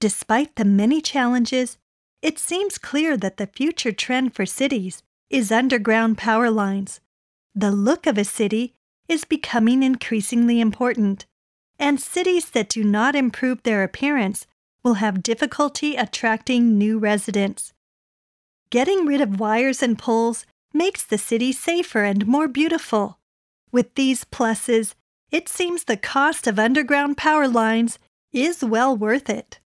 Despite the many challenges, it seems clear that the future trend for cities is underground power lines. The look of a city is becoming increasingly important, and cities that do not improve their appearance will have difficulty attracting new residents. Getting rid of wires and poles makes the city safer and more beautiful. With these pluses, it seems the cost of underground power lines is well worth it.